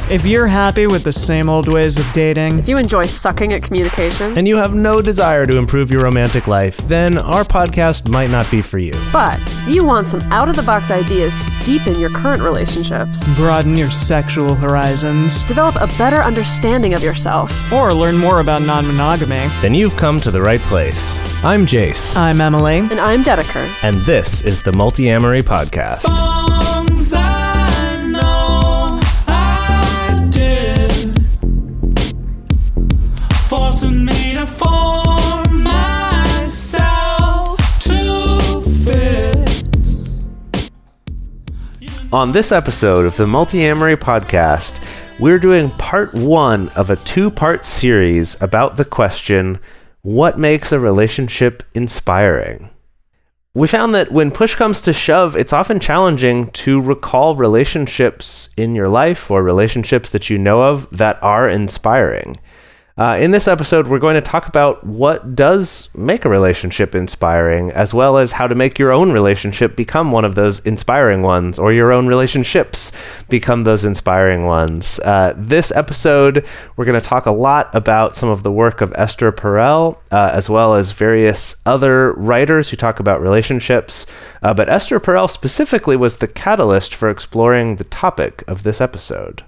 If you're happy with the same old ways of dating, If you enjoy sucking at communication, and you have no desire to improve your romantic life, then our podcast might not be for you. but if you want some out-of-the-box ideas to deepen your current relationships, broaden your sexual horizons, develop a better understanding of yourself, or learn more about non-monogamy, Then you've come to the right place. I'm Jace, I'm Emily. and I'm Dedeker. and this is the Multi-Amory Podcast. Songs I know I did, forcing me to form myself to fit. On this episode of the Multi-Amory Podcast, we're doing part one of a two-part series about the question, what makes a relationship inspiring? We found that when push comes to shove, it's often challenging to recall relationships in your life or relationships that you know of that are inspiring. In this episode, we're going to talk about what does make a relationship inspiring, as well as how to make your own relationship become one of those inspiring ones, or your own relationships become those inspiring ones. This episode, we're going to talk a lot about some of the work of Esther Perel, as well as various other writers who talk about relationships. But Esther Perel specifically was the catalyst for exploring the topic of this episode.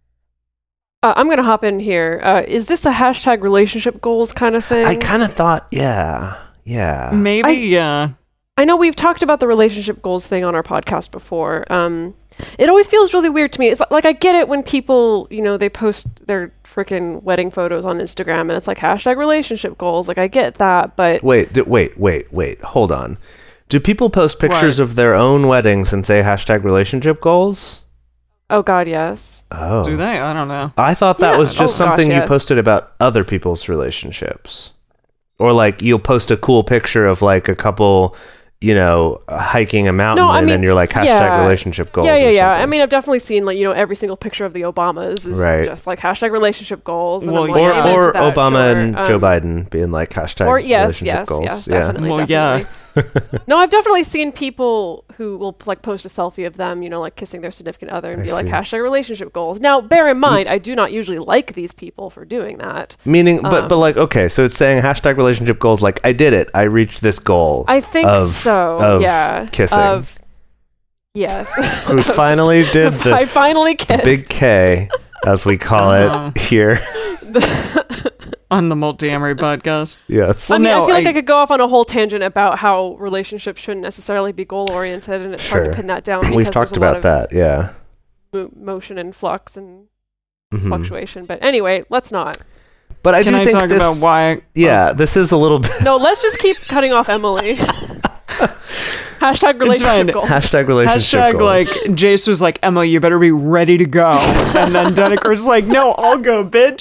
I'm going to hop in here. Is this a hashtag relationship goals kind of thing? I kind of thought, yeah. Maybe, yeah. I know we've talked about the relationship goals thing on our podcast before. It always feels really weird to me. It's like I get it when people, they post their freaking wedding photos on Instagram and it's like hashtag relationship goals. Like I get that, but Wait, hold on. Do people post pictures of their own weddings and say hashtag relationship goals? oh god, yes. Oh. Do they? I don't know. I thought that Yeah. was just Oh, gosh, something you yes. posted about other people's relationships. Or like you'll post a cool picture of like a couple, hiking a mountain No, I and then mean, you're like hashtag yeah. relationship goals. Yeah. or something. I mean, I've definitely seen every single picture of the Obamas is Right. just like hashtag relationship goals. And Well, I'm like, yeah. I'm into or that, Obama sure. and Joe Biden being like hashtag Or yes, relationship goals. definitely. Well, definitely. No, I've definitely seen people who will like post a selfie of them, like kissing their significant other and I be like see. hashtag relationship goals. Now, bear in mind, I do not usually like these people for doing that. Meaning, but like, okay, so it's saying hashtag relationship goals, like, I did it. I reached this goal. I think so. of Yeah. kissing. Yes. We finally did I the finally kissed. big K, as we call Uh-huh. it here. On the Multi-Amory Podcast. Yes. I mean, no, I feel like I- I could go off on a whole tangent about how relationships shouldn't necessarily be goal-oriented, and it's hard Sure. to pin that down because We've talked there's a lot about of that, yeah. motion and flux and Mhm. fluctuation. But anyway, let's not. But I Can do I think talk this, about why? Yeah, this is a little bit No, let's just keep cutting off Emily. Hashtag relationship fine. goals. hashtag relationship Hashtag goals. like Jace was like, Emma, you better be ready to go. And then Dedeker's like, no, I'll go, bitch.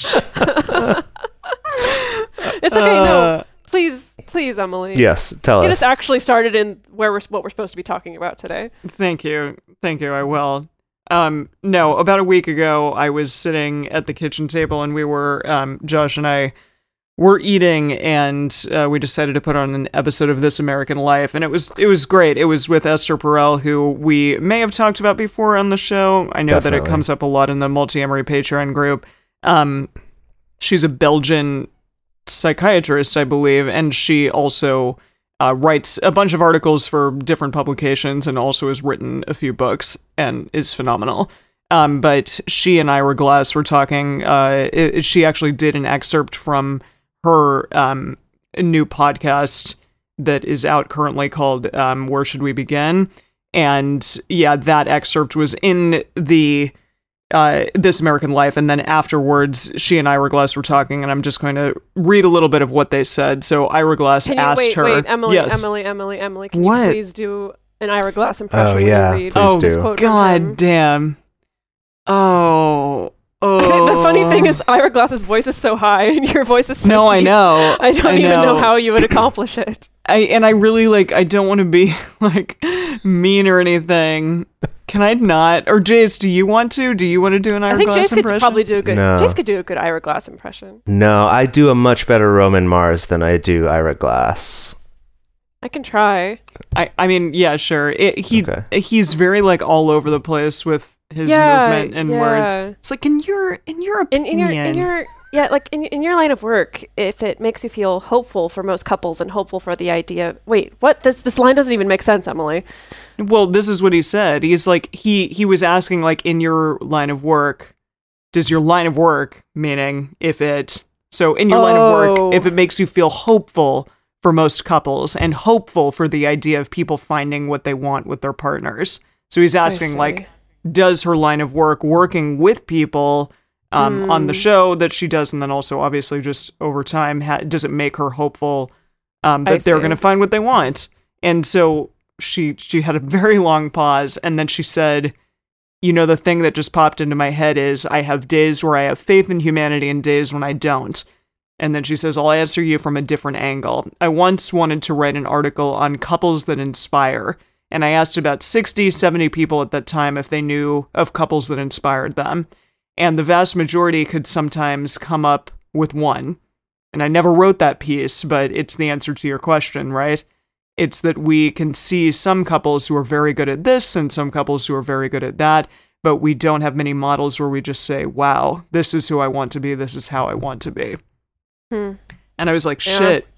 It's okay. No, please, Emily. Yes, tell Get us. us actually started in what we're supposed to be talking about today. Thank you. I will. No, about a week ago, I was sitting at the kitchen table and we were, Josh and I were eating and we decided to put on an episode of This American Life. And it was great. It was with Esther Perel, who we may have talked about before on the show. I know that Definitely. it comes up a lot in the Multi-Amory Patreon group. She's a Belgian psychiatrist, I believe, and she also writes a bunch of articles for different publications and also has written a few books and is phenomenal. But she and Ira Glass were talking. She actually did an excerpt from her new podcast that is out currently called Where Should We Begin? And yeah, that excerpt was in the This American Life, and then afterwards she and Ira Glass were talking, and I'm just going to read a little bit of what they said. So Ira Glass Can you asked her, wait, Emily, yes. Emily, can What? you please do an Ira Glass impression when yeah, you read please this do. quote from him? God damn. Oh. The funny thing is, Ira Glass's voice is so high, and your voice is so No, I deep. know. I don't even know know. how you would accomplish it. I really I don't want to be mean or anything. Can I not? Or Jace, do you want to? Do you want to do an Ira I think Glass Jace could impression? probably do a good. No. Jace could do a good Ira Glass impression. No, I do a much better Roman Mars than I do Ira Glass. I can try. I mean, yeah, sure. Okay. He's very like all over the place with his movement and words. It's like in your opinion. In your line of work, if it makes you feel hopeful for most couples and hopeful for the idea. Wait, what? This line doesn't even make sense, Emily. Well, this is what he said. He's like he was asking like in your line of work, does your line of work meaning if it in your line of work, if it makes you feel hopeful for most couples and hopeful for the idea of people finding what they want with their partners. So he's asking like, does her line of work working with people on the show that she does, and then also obviously just over time, does it make her hopeful that they're going to find what they want? And so she had a very long pause, and then she said, you know, the thing that just popped into my head is I have days where I have faith in humanity and days when I don't. And then she says, I'll answer you from a different angle. I once wanted to write an article on couples that inspire, and I asked about 60, 70 people at that time if they knew of couples that inspired them. And the vast majority could sometimes come up with one. And I never wrote that piece, but it's the answer to your question, right? It's that we can see some couples who are very good at this and some couples who are very good at that, but we don't have many models where we just say, wow, this is who I want to be, this is how I want to be. And I was like, shit,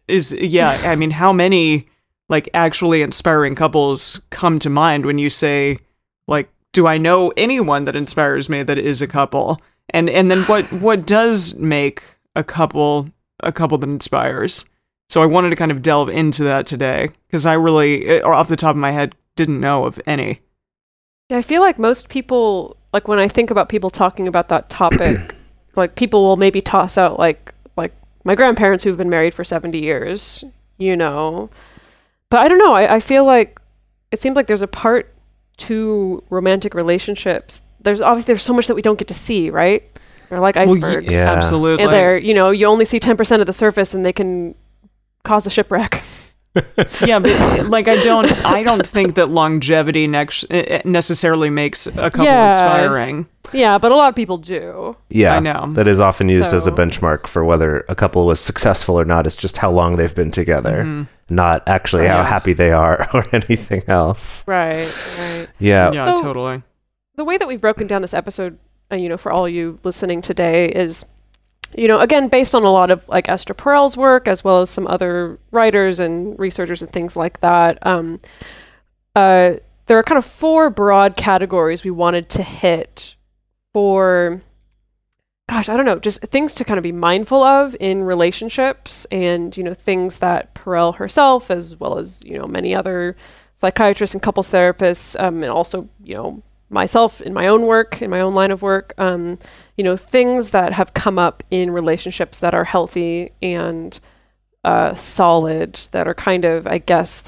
I mean, how many like actually inspiring couples come to mind when you say, like, do I know anyone that inspires me that is a couple? And then what does make a couple that inspires? So I wanted to kind of delve into that today, because I really, off the top of my head, didn't know of any. Yeah, I feel like most people, like when I think about people talking about that topic, like people will maybe toss out like my grandparents who've been married for 70 years, you know. But I don't know, I feel like it seems like there's a part to romantic relationships. There's so much that we don't get to see, right? They're like icebergs. Yeah. Absolutely. And they're, you know, you only see 10% of the surface and they can cause a shipwreck. Yeah, but like I don't think that longevity necessarily makes a couple inspiring. Yeah, but a lot of people do. Yeah, I know. that is often used as a So- benchmark for whether a couple was successful or not. It's just how long they've been together, not actually how Yes. happy they are or anything else. Right. Yeah. Yeah, So- totally. The way that we've broken down this episode, you know, for all you listening today is, you know, again, based on a lot of like Esther Perel's work, as well as some other writers and researchers and things like that. There are kind of 4 broad categories we wanted to hit for, gosh, I don't know, just things to kind of be mindful of in relationships, and, you know, things that Perel herself, as well as, you know, many other psychiatrists and couples therapists, and also, you know, myself in my own work, in my own line of work, you know, things that have come up in relationships that are healthy and solid, that are kind of, I guess,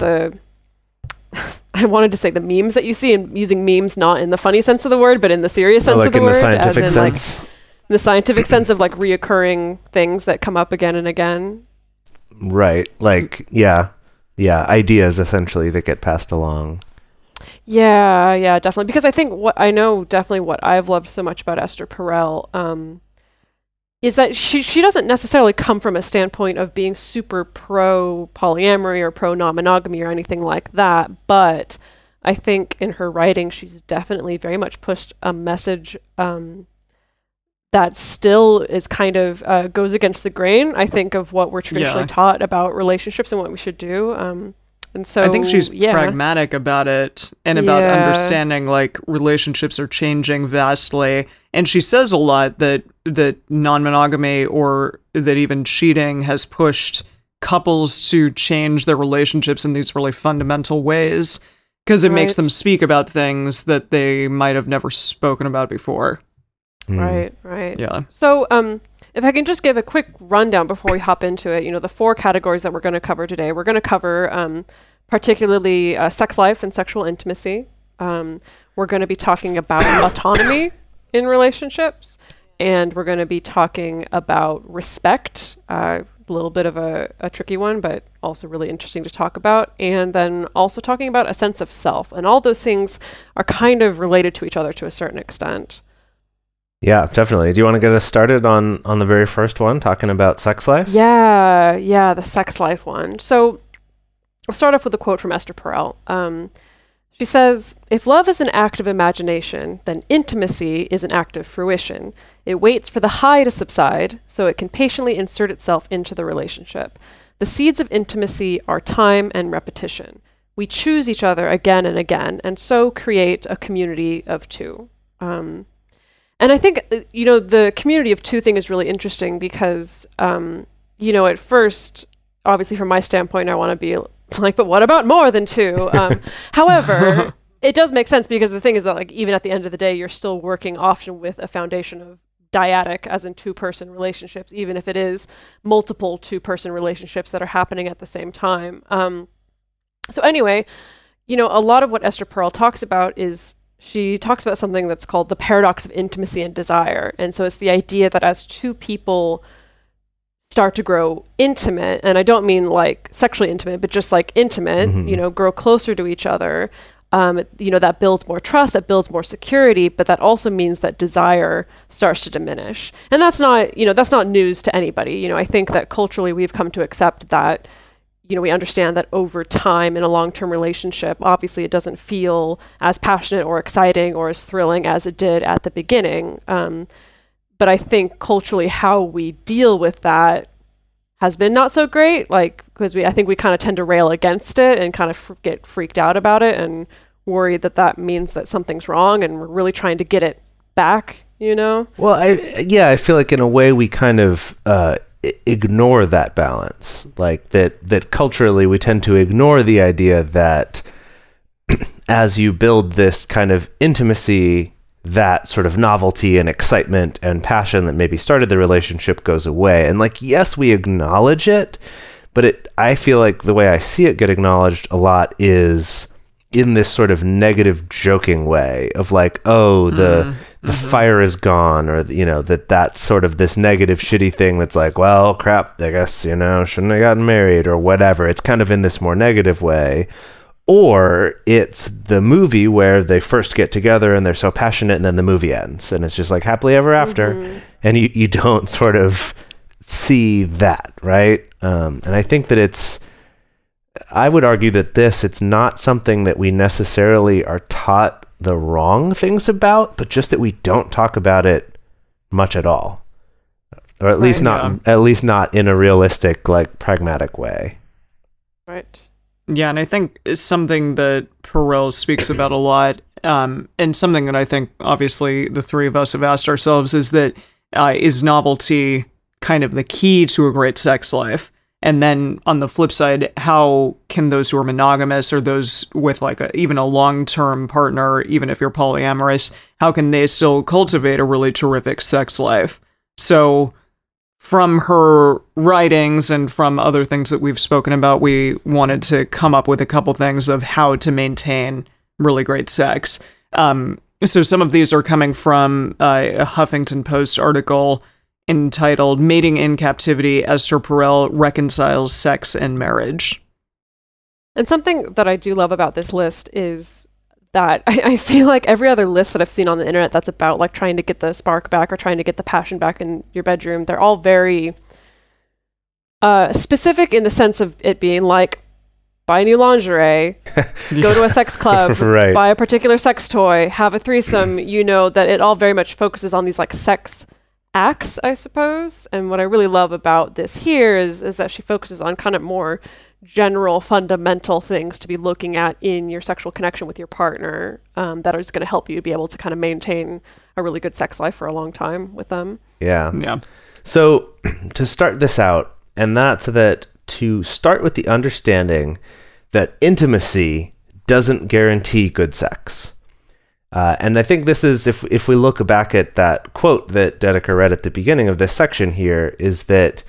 I wanted to say the memes that you see, and using memes not in the funny sense of the word, but in the serious sense like of the in word, the scientific as in sense. like the scientific sense of like reoccurring things that come up again and again. Right. Like, yeah, ideas essentially that get passed along. Yeah, definitely. Because I think what I've loved so much about Esther Perel is that she doesn't necessarily come from a standpoint of being super pro polyamory or pro non-monogamy or anything like that. But I think in her writing, she's definitely very much pushed a message that still is kind of goes against the grain, I think, of what we're traditionally taught about relationships and what we should do. And so I think she's pragmatic about it and about understanding like relationships are changing vastly. And she says a lot that non-monogamy or that even cheating has pushed couples to change their relationships in these really fundamental ways, because it makes them speak about things that they might have never spoken about before. Right. Yeah. So, if I can just give a quick rundown before we hop into it, you know, the 4 categories that we're going to cover today. We're going to cover particularly sex life and sexual intimacy. We're going to be talking about autonomy in relationships, and we're going to be talking about respect, a little bit of a tricky one, but also really interesting to talk about, and then also talking about a sense of self. And all those things are kind of related to each other to a certain extent. Yeah, definitely. Do you want to get us started on the very first one, talking about sex life? Yeah, the sex life one. So I'll start off with a quote from Esther Perel. She says, "If love is an act of imagination, then intimacy is an act of fruition. It waits for the high to subside so it can patiently insert itself into the relationship. The seeds of intimacy are time and repetition. We choose each other again and again, and so create a community of two." And I think, the community of two thing is really interesting because, at first, obviously from my standpoint, I want to be like, but what about more than two? However, it does make sense because the thing is that, like, even at the end of the day, you're still working often with a foundation of dyadic, as in two-person relationships, even if it is multiple two-person relationships that are happening at the same time. So anyway, a lot of what Esther Perel talks about is she talks about something that's called the paradox of intimacy and desire. And so it's the idea that as two people start to grow intimate, and I don't mean like sexually intimate, but just like intimate, grow closer to each other, that builds more trust, that builds more security, but that also means that desire starts to diminish. And that's not news to anybody. I think that culturally we've come to accept that, we understand that over time in a long-term relationship, obviously it doesn't feel as passionate or exciting or as thrilling as it did at the beginning. But I think culturally how we deal with that has been not so great, because I think we kind of tend to rail against it and kind of get freaked out about it and worry that means that something's wrong and we're really trying to get it back, Well, I feel like in a way we kind of ignore that balance, like that culturally we tend to ignore the idea that as you build this kind of intimacy, that sort of novelty and excitement and passion that maybe started the relationship goes away. And yes, we acknowledge it, but I feel like the way I see it get acknowledged a lot is in this sort of negative joking way of the fire is gone, or that's sort of this negative shitty thing that's like, well, crap, I guess, shouldn't have gotten married or whatever. It's kind of in this more negative way. Or it's the movie where they first get together and they're so passionate and then the movie ends and it's just like happily ever after. And you don't sort of see that, right? And I think that I would argue that it's not something that we necessarily are taught the wrong things about, but just that we don't talk about it much at all. Or at least not in a realistic, pragmatic way. Right. Yeah, and I think it's something that Perel speaks about a lot, and something that I think, obviously, the three of us have asked ourselves is that is novelty kind of the key to a great sex life? And then on the flip side, how can those who are monogamous or those with even a long-term partner, even if you're polyamorous, how can they still cultivate a really terrific sex life? So from her writings and from other things that we've spoken about, we wanted to come up with a couple things of how to maintain really great sex. So some of these are coming from a Huffington Post article entitled "Mating in Captivity, Esther Perel Reconciles Sex and Marriage." And something that I do love about this list is that I feel like every other list that I've seen on the internet that's about trying to get the spark back or trying to get the passion back in your bedroom, they're all very specific in the sense of it being buy new lingerie, go to a sex club, right, buy a particular sex toy, have a threesome, that it all very much focuses on these sex acts, I suppose. And what I really love about this here is that she focuses on kind of more general fundamental things to be looking at in your sexual connection with your partner, that is going to help you be able to kind of maintain a really good sex life for a long time with them. Yeah. So to start this out, and that's that to start with the understanding that intimacy doesn't guarantee good sex. And I think this is, if we look back at that quote that Dedeker read at the beginning of this section here, is that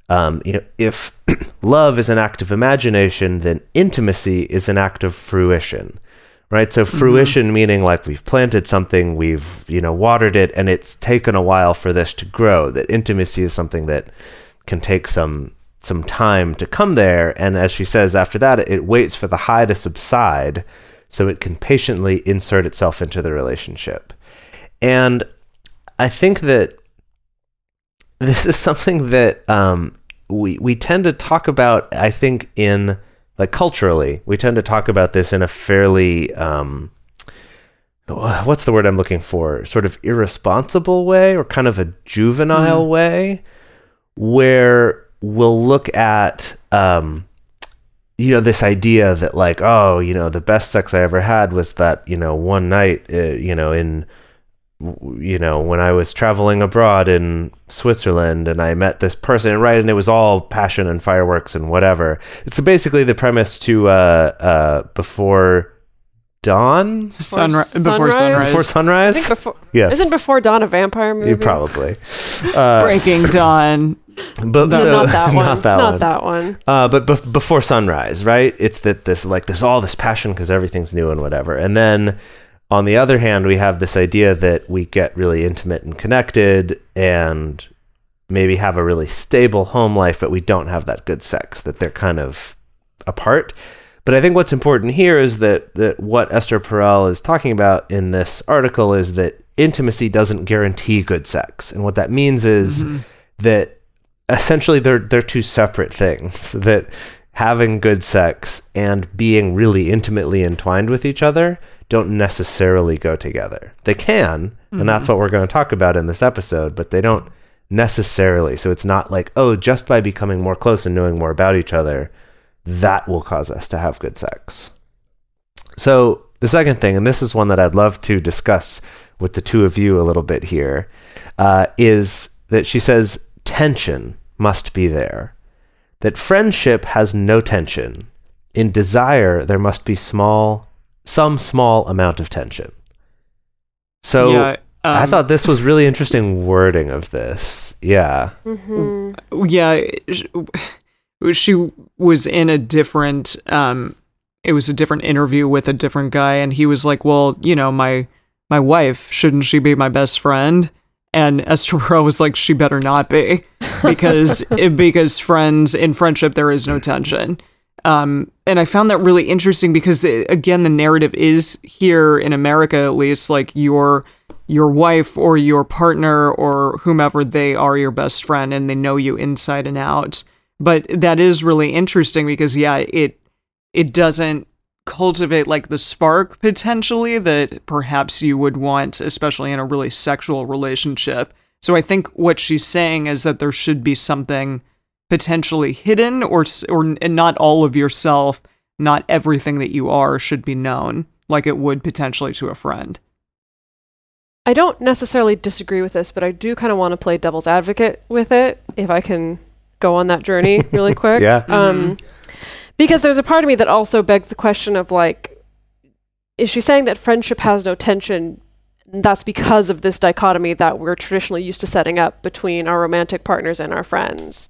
if love is an act of imagination, then intimacy is an act of fruition, right? So fruition meaning we've planted something, we've watered it, and it's taken a while for this to grow. That intimacy is something that can take some time to come there, and as she says after that, it waits for the high to subside so it can patiently insert itself into the relationship. And I think that this is something that we tend to talk about, I think, in like culturally, we tend to talk about this in a fairly, what's the word I'm looking for? Sort of irresponsible way, or kind of a juvenile way, where we'll look at, this idea that like, oh, the best sex I ever had was that, one night, when I was traveling abroad in Switzerland and I met this person, right? And it was all passion and fireworks and whatever. It's basically the premise to Before Dawn? Before sunrise. Before Sunrise? I think before. Yes. Isn't Before Dawn a vampire movie? Probably. Breaking Dawn. But No, not that one. Not that one. But Before Sunrise, right? It's that there's all this passion because everything's new and whatever. And then on the other hand, we have this idea that we get really intimate and connected and maybe have a really stable home life, but we don't have that good sex, that they're kind of apart. But I think what's important here is that what Esther Perel is talking about in this article is that intimacy doesn't guarantee good sex. And what that means is that essentially they're two separate things, that having good sex and being really intimately entwined with each other don't necessarily go together. They can, and that's what we're going to talk about in this episode, but they don't necessarily. So it's not like, oh, just by becoming more close and knowing more about each other, that will cause us to have good sex. So the second thing, and this is one that I'd love to discuss with the two of you a little bit here, is that she says tension must be there. That friendship has no tension. In desire, there must be some small amount of tension. So Yeah, I thought this was really interesting wording of this. Yeah. yeah, she was in a different it was a different interview with a different guy, and he was like, well, my wife, shouldn't she be my best friend? And Esther Perel was like, she better not be, because friends, in friendship there is no tension. And I found that really interesting because, again, the narrative is here in America, at least, like your wife or your partner or whomever, they are your best friend and they know you inside and out. But that is really interesting because, yeah, it doesn't cultivate like the spark potentially that perhaps you would want, especially in a really sexual relationship. So I think what she's saying is that there should be something potentially hidden, or not all of yourself, not everything that you are should be known, like it would potentially to a friend. I don't necessarily disagree with this, but I do kind of want to play devil's advocate with it, if I can go on that journey really quick. Yeah. Because there's a part of me that also begs the question of like, is she saying that friendship has no tension? That's because of this dichotomy that we're traditionally used to setting up between our romantic partners and our friends.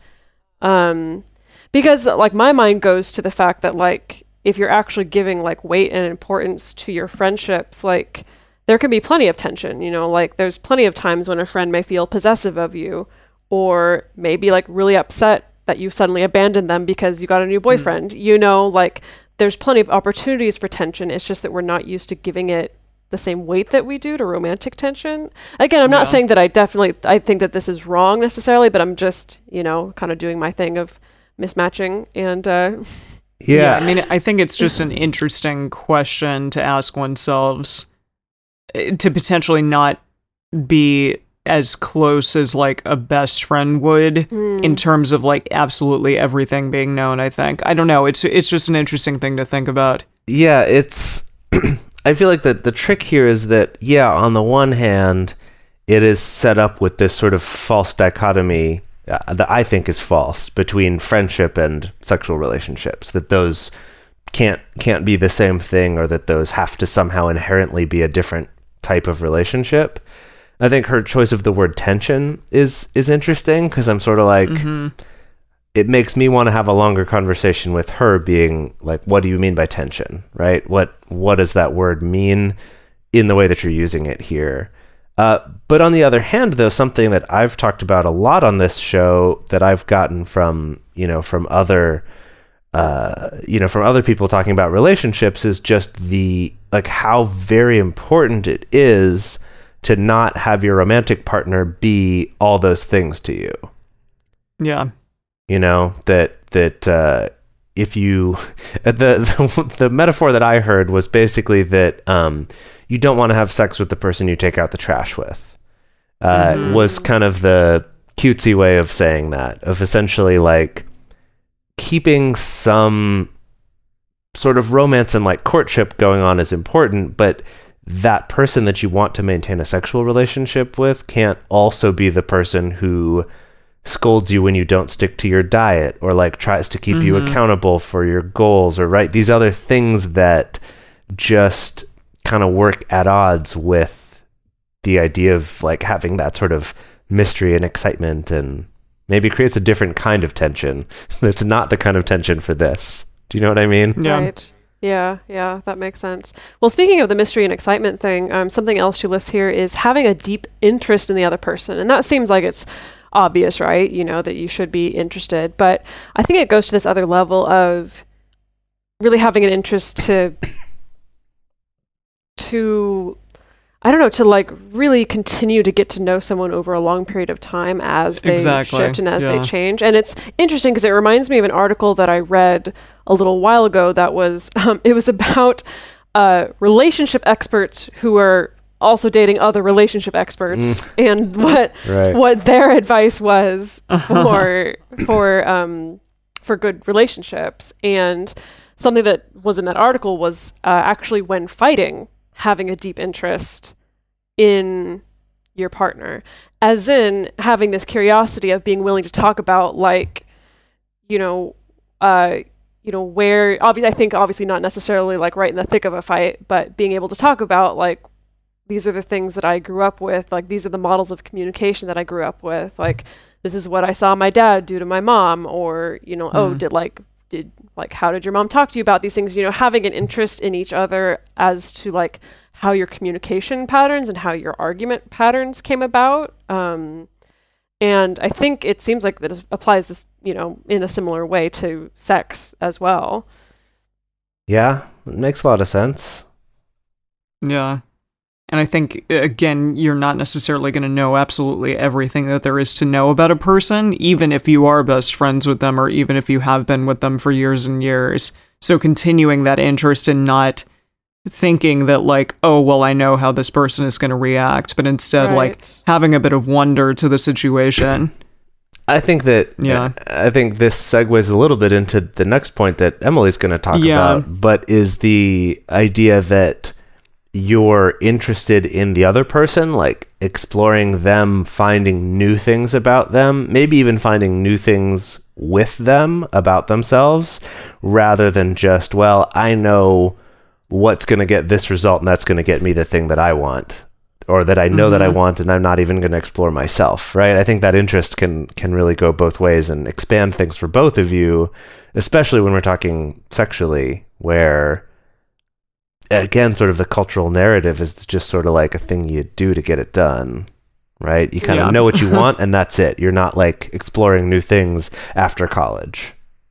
Because like my mind goes to the fact that like, if you're actually giving like weight and importance to your friendships, like there can be plenty of tension, like there's plenty of times when a friend may feel possessive of you, or maybe like really upset that you suddenly abandoned them because you got a new boyfriend. Like there's plenty of opportunities for tension. It's just that we're not used to giving it the same weight that we do to romantic tension. Again, I'm not saying that I think that this is wrong necessarily, but I'm just, kind of doing my thing of mismatching and Yeah. I mean, I think it's just an interesting question to ask oneself, to potentially not be as close as like a best friend would in terms of like absolutely everything being known. I think, I don't know, it's just an interesting thing to think about. Yeah, it's I feel like the trick here is that, yeah, on the one hand, it is set up with this sort of false dichotomy that I think is false between friendship and sexual relationships, that those can't be the same thing, or that those have to somehow inherently be a different type of relationship. I think her choice of the word tension is interesting, because I'm sort of like, it makes me want to have a longer conversation with her, being like, what do you mean by tension, right? What does that word mean in the way that you're using it here? But on the other hand, though, something that I've talked about a lot on this show that I've gotten from other people talking about relationships is just how very important it is to not have your romantic partner be all those things to you. Yeah. That if you the metaphor that I heard was basically that you don't want to have sex with the person you take out the trash with. Was kind of the cutesy way of saying that, of essentially like keeping some sort of romance and like courtship going on is important, but that person that you want to maintain a sexual relationship with can't also be the person who scolds you when you don't stick to your diet, or like tries to keep you accountable for your goals, or right, these other things that just kind of work at odds with the idea of like having that sort of mystery and excitement, and maybe creates a different kind of tension. It's not the kind of tension for this. Do you know what I mean? Yeah. Right. Yeah, that makes sense. Well, speaking of the mystery and excitement thing, something else she lists here is having a deep interest in the other person. And that seems like it's obvious, right? You know, that you should be interested. But I think it goes to this other level of really having an interest to I don't know, to like really continue to get to know someone over a long period of time as they shift and as they change. And it's interesting because it reminds me of an article that I read a little while ago that was, it was about relationship experts who are also dating other relationship experts and what their advice was for good relationships. And something that was in that article was actually when fighting, having a deep interest in your partner, as in having this curiosity of being willing to talk about, like, where obviously, I think obviously not necessarily like right in the thick of a fight, but being able to talk about like, these are the things that I grew up with, like these are the models of communication that I grew up with, like this is what I saw my dad do to my mom, or how did your mom talk to you about these things? Having an interest in each other as to like how your communication patterns and how your argument patterns came about. And I think it seems like that applies this, in a similar way to sex as well. Yeah, it makes a lot of sense. Yeah. And I think, again, you're not necessarily going to know absolutely everything that there is to know about a person, even if you are best friends with them, or even if you have been with them for years and years. So continuing that interest and not thinking that like, oh, well, I know how this person is going to react, but instead like having a bit of wonder to the situation. I think this segues a little bit into the next point that Emily's going to talk about, but is the idea that you're interested in the other person, like exploring them, finding new things about them, maybe even finding new things with them about themselves, rather than just, well, I know what's going to get this result and that's going to get me the thing that I want, or that I know that I want, and I'm not even going to explore myself, right? I think that interest can really go both ways and expand things for both of you, especially when we're talking sexually, where again, sort of the cultural narrative is just sort of like a thing you do to get it done, right? You kind of know what you want and that's it. You're not like exploring new things after college.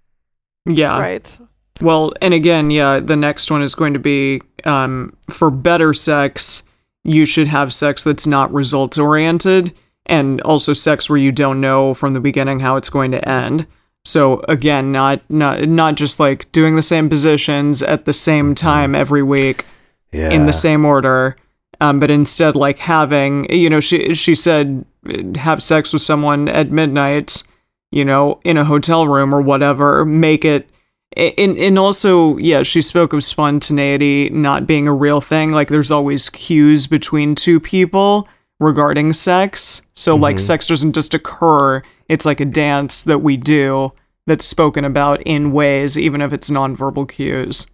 Yeah. Right. Well, and again, the next one is going to be for better sex, you should have sex that's not results oriented, and also sex where you don't know from the beginning how it's going to end. So again, not just like doing the same positions at the same time every week in the same order, but instead like having, she said have sex with someone at midnight, in a hotel room or whatever, make it, and also, she spoke of spontaneity not being a real thing. Like there's always cues between two people regarding sex. So like sex doesn't just occur. It's like a dance that we do that's spoken about in ways, even if it's nonverbal cues.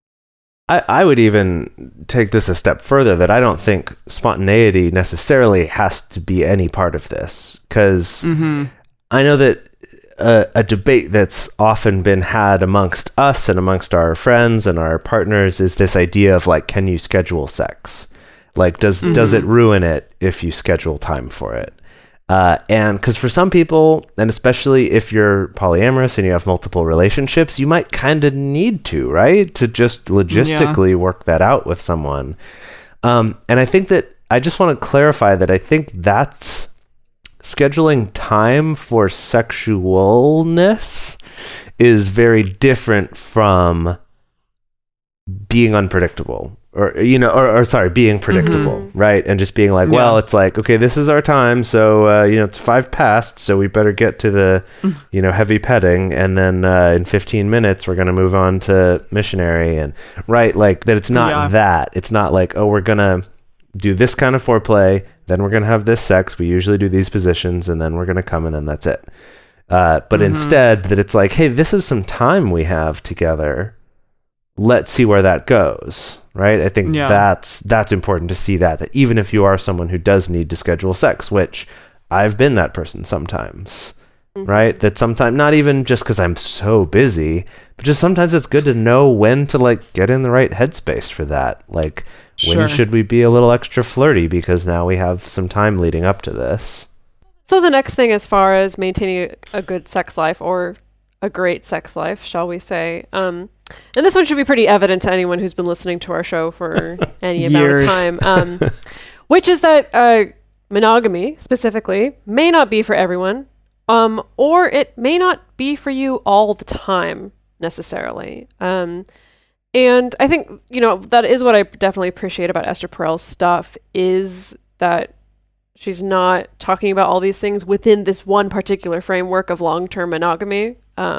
I would even take this a step further, that I don't think spontaneity necessarily has to be any part of this. Because I know that a debate that's often been had amongst us and amongst our friends and our partners is this idea of like, can you schedule sex? Like, does it ruin it if you schedule time for it? And because for some people, and especially if you're polyamorous and you have multiple relationships, you might kind of need to, right? To just logistically work that out with someone. And I think that I just want to clarify that I think that's scheduling time for sexualness is very different from being unpredictable or being predictable, right? And just being like, well, it's like, okay, this is our time, so it's 5 past, so we better get to the heavy petting, and then in 15 minutes we're going to move on to missionary, and right, like that. It's not that. It's not like, oh, we're going to do this kind of foreplay, then we're going to have this sex, we usually do these positions, and then we're going to come in and that's it. But instead that it's like, hey, this is some time we have together, let's see where that goes, right? I think that's important to see that even if you are someone who does need to schedule sex, which I've been that person sometimes, right? That sometimes, not even just because I'm so busy, but just sometimes it's good to know when to like get in the right headspace for that. Like, when should we be a little extra flirty because now we have some time leading up to this? So the next thing, as far as maintaining a good sex life, or a great sex life, shall we say, and this one should be pretty evident to anyone who's been listening to our show for any amount of time, which is that monogamy specifically may not be for everyone, or it may not be for you all the time necessarily. And I think, that is what I definitely appreciate about Esther Perel's stuff, is that she's not talking about all these things within this one particular framework of long-term monogamy.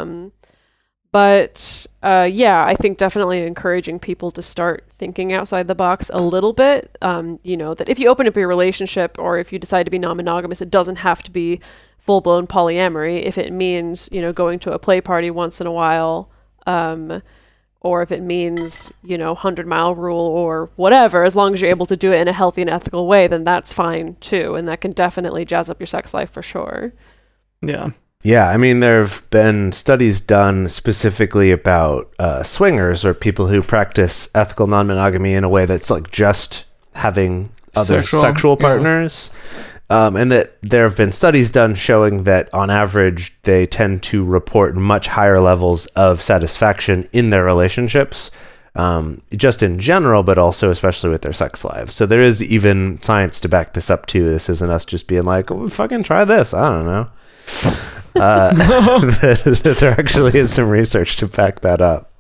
But I think definitely encouraging people to start thinking outside the box a little bit. That if you open up your relationship, or if you decide to be non-monogamous, it doesn't have to be full-blown polyamory. If it means, going to a play party once in a while, or if it means, 100-mile rule or whatever, as long as you're able to do it in a healthy and ethical way, then that's fine too. And that can definitely jazz up your sex life for sure. Yeah. Yeah, I mean, there have been studies done specifically about swingers, or people who practice ethical non-monogamy in a way that's like just having other sexual partners. And that there have been studies done showing that on average, they tend to report much higher levels of satisfaction in their relationships, just in general, but also especially with their sex lives. So there is even science to back this up too. This isn't us just being like, oh, fucking try this. I don't know. That there actually is some research to back that up.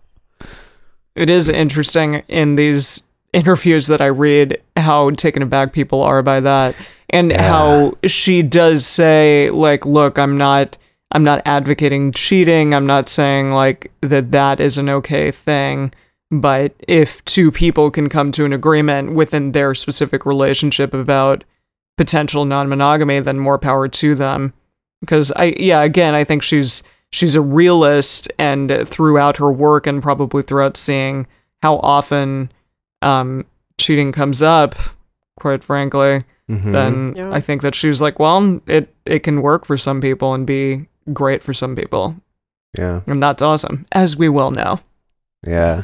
It is interesting in these interviews that I read how taken aback people are by that, and how she does say, like, look, I'm not advocating cheating. I'm not saying like that is an okay thing. But if two people can come to an agreement within their specific relationship about potential non-monogamy, then more power to them. Because I think she's a realist, and throughout her work, and probably throughout seeing how often cheating comes up, quite frankly, then I think that she was like, well, it can work for some people and be great for some people. Yeah. And that's awesome, as we will know. Yeah.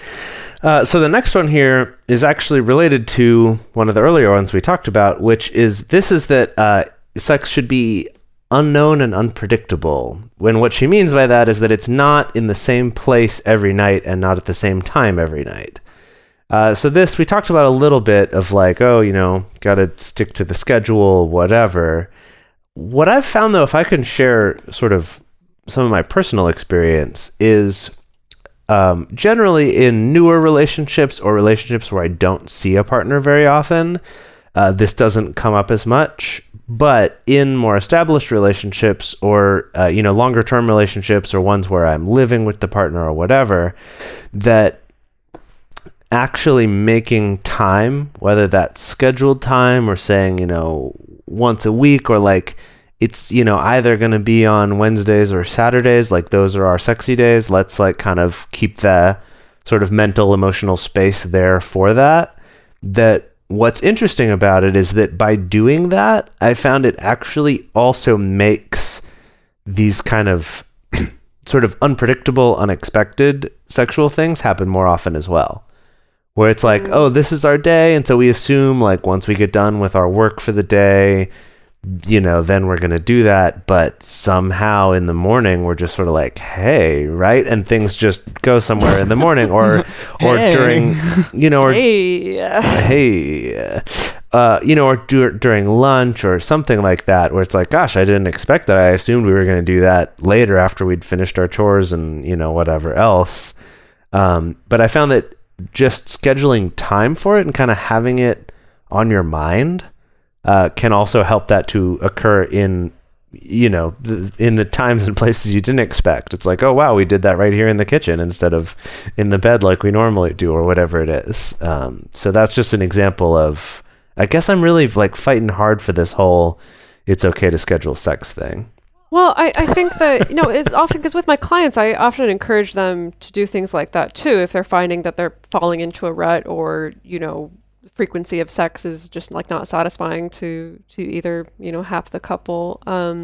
So the next one here is actually related to one of the earlier ones we talked about, which is that sex should be unknown and unpredictable. When what she means by that is that it's not in the same place every night and not at the same time every night. So this, we talked about a little bit of like, gotta stick to the schedule, whatever. What I've found though, if I can share sort of some of my personal experience, is generally in newer relationships, or relationships where I don't see a partner very often, this doesn't come up as much. But in more established relationships, or longer term relationships, or ones where I'm living with the partner or whatever, that actually making time, whether that's scheduled time or saying, once a week, or like it's, either going to be on Wednesdays or Saturdays, like those are our sexy days. Let's like kind of keep the sort of mental, emotional space there for that. That what's interesting about it is that by doing that, I found it actually also makes these kind of sort of unpredictable, unexpected sexual things happen more often as well. Where it's like, oh, this is our day. And so we assume like once we get done with our work for the day, then we're going to do that. But somehow in the morning, we're just sort of like, hey, right? And things just go somewhere in the morning, or during, or hey. or during lunch or something like that, where it's like, gosh, I didn't expect that. I assumed we were going to do that later after we'd finished our chores and, whatever else. But I found that just scheduling time for it and kind of having it on your mind can also help that to occur in in the times and places you didn't expect. It's like, oh wow, we did that right here in the kitchen instead of in the bed like we normally do, or whatever it is. So that's just an example of, I guess I'm really like fighting hard for this whole it's okay to schedule sex thing. Well, I think that, it's often because with my clients, I often encourage them to do things like that too. If they're finding that they're falling into a rut, or, frequency of sex is just like not satisfying to either, half the couple.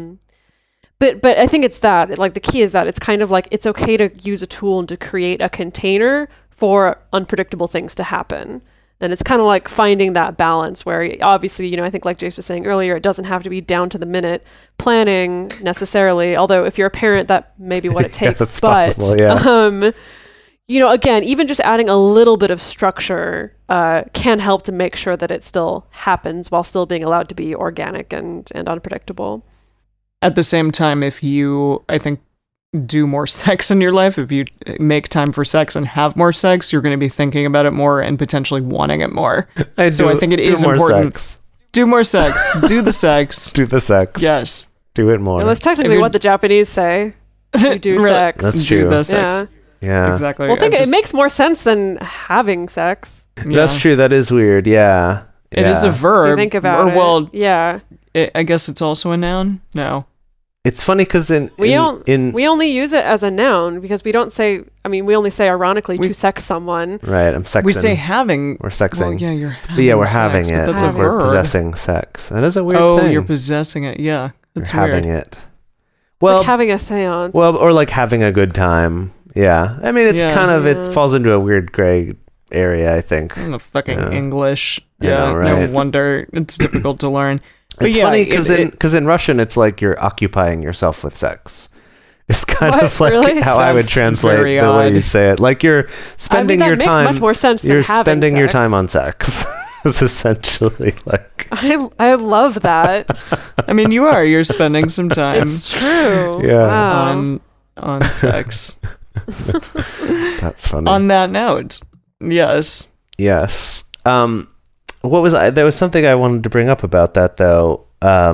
But I think it's that, like, the key is that it's kind of like, it's okay to use a tool and to create a container for unpredictable things to happen. And it's kind of like finding that balance where, obviously, I think like Jace was saying earlier, it doesn't have to be down to the minute planning necessarily. Although if you're a parent, that may be what it takes. That's but possible, yeah. Again, even just adding a little bit of structure can help to make sure that it still happens while still being allowed to be organic and unpredictable. At the same time, if you, I think, do more sex in your life, if you make time for sex and have more sex, you're going to be thinking about it more and potentially wanting it more. I think it is important. Sex. Do more sex. Do the sex. Do the sex. Yes. Do it more. Yeah, that's technically what the Japanese say. You do Really? sex. That's true. Do the sex. Yeah. Yeah. Exactly. Well, it makes more sense than having sex. That's true. That is weird. Yeah. It is a If verb. you think about it. Well, yeah. I guess it's also a noun. No. It's funny because We only use it as a noun because we don't say, we only say ironically to sex someone. Right, I'm sexing. We say having. We're sexing. Well, yeah, you're having But yeah, we're sex, having but it. That's a We're verb. possessing sex. That is a weird thing. Oh, you're possessing it. Yeah, that's You're having weird. it. Well, Like having a seance. well, or like having a good time. Yeah. I mean, it's Yeah. kind of, it Yeah. falls into a weird gray area, I think. The fucking Yeah. English. I Yeah, know, right? no wonder it's difficult to learn. But It's yeah, funny because it- in Russian, it's like you're occupying yourself with sex. It's kind What? of like Really? how I would That's translate very the way odd. you say it. Like you're spending that your makes time. much more sense than You're having spending your sex. time on sex. It's essentially like. I love that. I mean, you're spending some time It's true. Yeah. Wow. on sex. That's funny. On that note, yes. Yes. What was there was something I wanted to bring up about that though.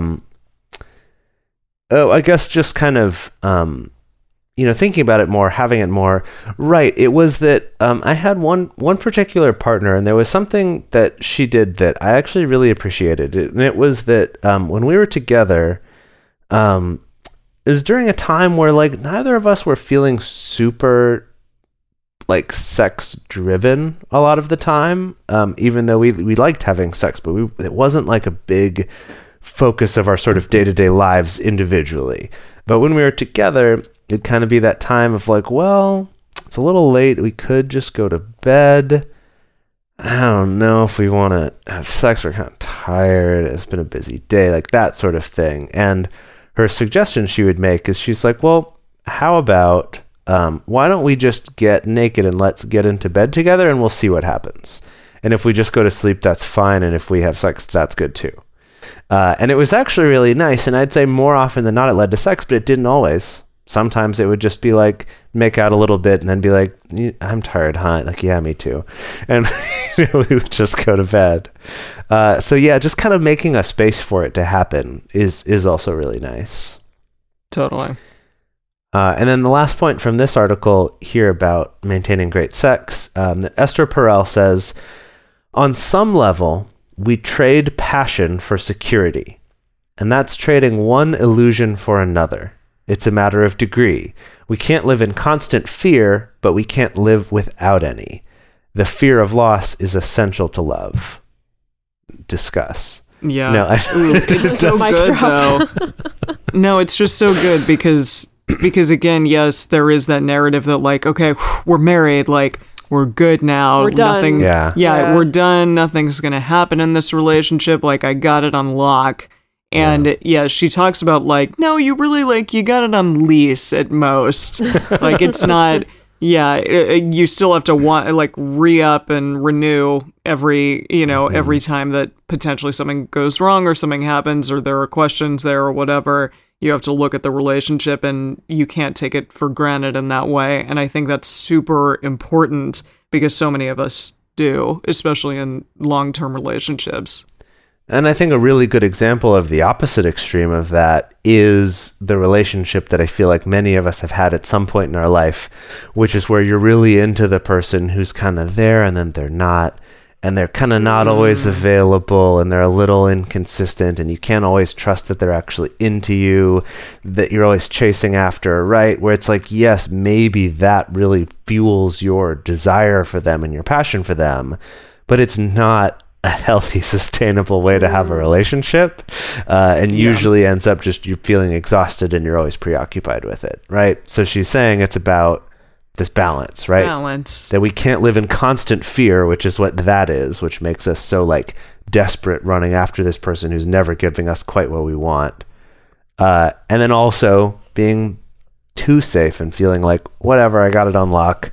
I guess just kind of thinking about it more, having it more. Right. It was that I had one particular partner, and there was something that she did that I actually really appreciated. And it was that when we were together, it was during a time where like neither of us were feeling super like sex driven a lot of the time, even though we liked having sex, but it wasn't like a big focus of our sort of day-to-day lives individually. But when we were together, it'd kind of be that time of like, well, it's a little late, we could just go to bed. I don't know if we want to have sex, we're kind of tired, it's been a busy day, like that sort of thing. And her suggestion she would make is she's like, well, how about why don't we just get naked and let's get into bed together and we'll see what happens. And if we just go to sleep, that's fine. And if we have sex, that's good too. And it was actually really nice. And I'd say more often than not, it led to sex, but it didn't always. Sometimes it would just be like, make out a little bit and then be like, I'm tired, huh? Like, yeah, me too. And we would just go to bed. So yeah, just kind of making a space for it to happen is also really nice. Totally. And then the last point from this article here about maintaining great sex, Esther Perel says, on some level, we trade passion for security, and that's trading one illusion for another. It's a matter of degree. We can't live in constant fear, but we can't live without any. The fear of loss is essential to love. Discuss. Yeah. No, it's so Mic good drop. though. No, it's just so good because again, yes, there is that narrative that like, okay, we're married, like we're good now. We're done. Nothing. Yeah. We're done. Nothing's gonna happen in this relationship. Like I got it on lock. And yeah, she talks about like, no, you really like you got it on lease at most. Like it's not Yeah, you still have to re-up and renew every time that potentially something goes wrong or something happens or there are questions there or whatever. You have to look at the relationship and you can't take it for granted in that way. And I think that's super important because so many of us do, especially in long-term relationships. And I think a really good example of the opposite extreme of that is the relationship that I feel like many of us have had at some point in our life, which is where you're really into the person who's kind of there and then they're not, and they're kind of not always available, and they're a little inconsistent, and you can't always trust that they're actually into you, that you're always chasing after, right? Where it's like, yes, maybe that really fuels your desire for them and your passion for them, but it's not a healthy, sustainable way to have a relationship, and usually ends up just you feeling exhausted and you're always preoccupied with it, right? So she's saying it's about this balance, right? Balance. That we can't live in constant fear, which is what that is, which makes us so like desperate running after this person who's never giving us quite what we want. And then also being too safe and feeling like, whatever, I got it on lock,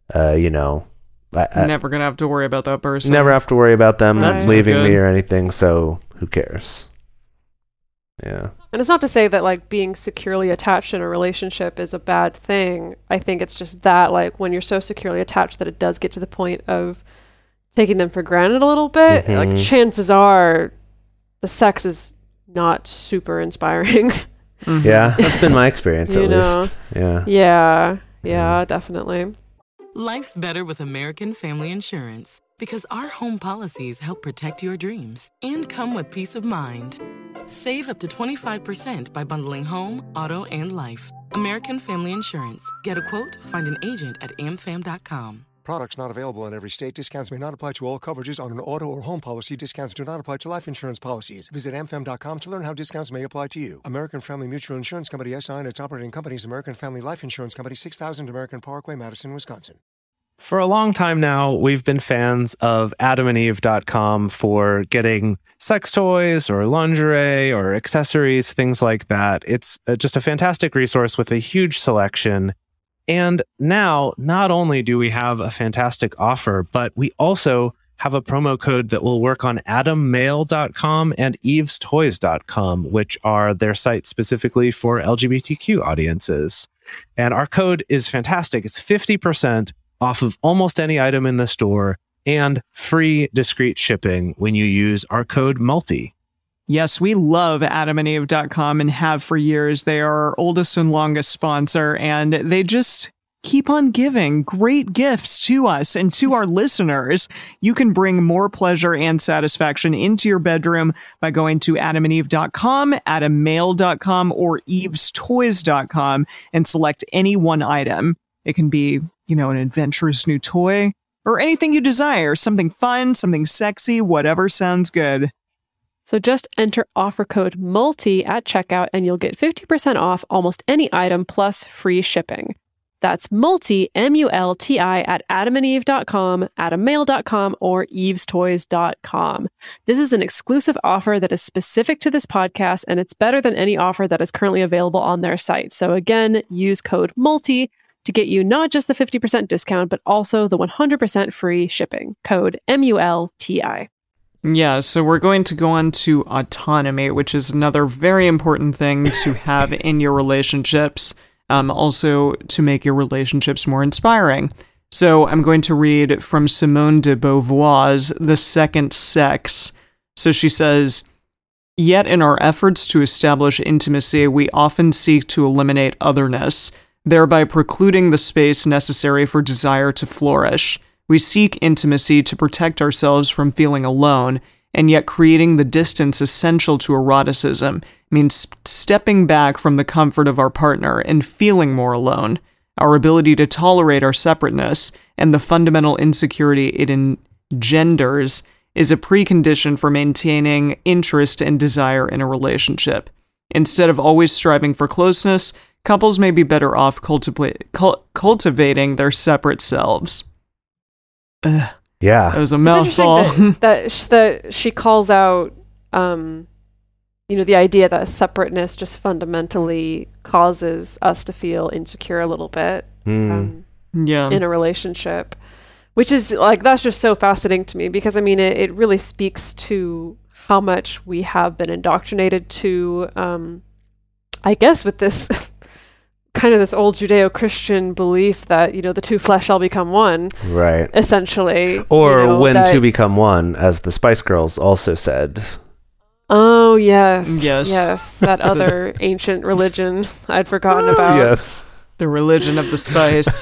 never gonna have to worry about that person. Never have to worry about them leaving good. me or anything, so who cares? Yeah. And it's not to say that like being securely attached in a relationship is a bad thing. I think it's just that like when you're so securely attached that it does get to the point of taking them for granted a little bit, like chances are the sex is not super inspiring. Yeah, that's been my experience at least. Yeah, definitely. Life's better with American Family Insurance because our home policies help protect your dreams and come with peace of mind. Save up to 25% by bundling home, auto, and life. American Family Insurance. Get a quote, find an agent at amfam.com. Products not available in every state. Discounts may not apply to all coverages on an auto or home policy. Discounts do not apply to life insurance policies. Visit amfam.com to learn how discounts may apply to you. American Family Mutual Insurance Company SI and its operating companies, American Family Life Insurance Company, 6000 American Parkway, Madison, Wisconsin. For a long time now, we've been fans of adamandeve.com for getting sex toys or lingerie or accessories, things like that. It's just a fantastic resource with a huge selection. And now, not only do we have a fantastic offer, but we also have a promo code that will work on adammail.com and evestoys.com, which are their sites specifically for LGBTQ audiences. And our code is fantastic. It's 50% off of almost any item in the store and free discreet shipping when you use our code MULTI. Yes, we love adamandeve.com and have for years. They are our oldest and longest sponsor, and they just keep on giving great gifts to us and to our listeners. You can bring more pleasure and satisfaction into your bedroom by going to adamandeve.com, adammail.com, or evestoys.com and select any one item. It can be, an adventurous new toy or anything you desire, something fun, something sexy, whatever sounds good. So just enter offer code MULTI at checkout and you'll get 50% off almost any item plus free shipping. That's MULTI, M-U-L-T-I, at adamandeve.com, adammail.com, or evestoys.com. This is an exclusive offer that is specific to this podcast, and it's better than any offer that is currently available on their site. So again, use code MULTI to get you not just the 50% discount, but also the 100% free shipping. Code MULTI. Yeah, so we're going to go on to autonomy, which is another very important thing to have in your relationships, also to make your relationships more inspiring. So I'm going to read from Simone de Beauvoir's The Second Sex. So she says, "Yet in our efforts to establish intimacy, we often seek to eliminate otherness, thereby precluding the space necessary for desire to flourish. We seek intimacy to protect ourselves from feeling alone, and yet creating the distance essential to eroticism means stepping back from the comfort of our partner and feeling more alone. Our ability to tolerate our separateness and the fundamental insecurity it engenders is a precondition for maintaining interest and desire in a relationship. Instead of always striving for closeness, couples may be better off cultivating their separate selves." Ugh. Yeah. That was a It's mouthful. interesting that she calls out, the idea that separateness just fundamentally causes us to feel insecure a little bit. Yeah. in a relationship, which is like, that's just so fascinating to me, because I mean, it really speaks to how much we have been indoctrinated to, I guess, with this kind of this old Judeo-Christian belief that, you know, the two flesh shall become one, Right. essentially. Or you know, when that- two become one, as the Spice Girls also said. Oh, yes. Yes. Yes. That other ancient religion I'd forgotten about. Yes. The religion of the spice.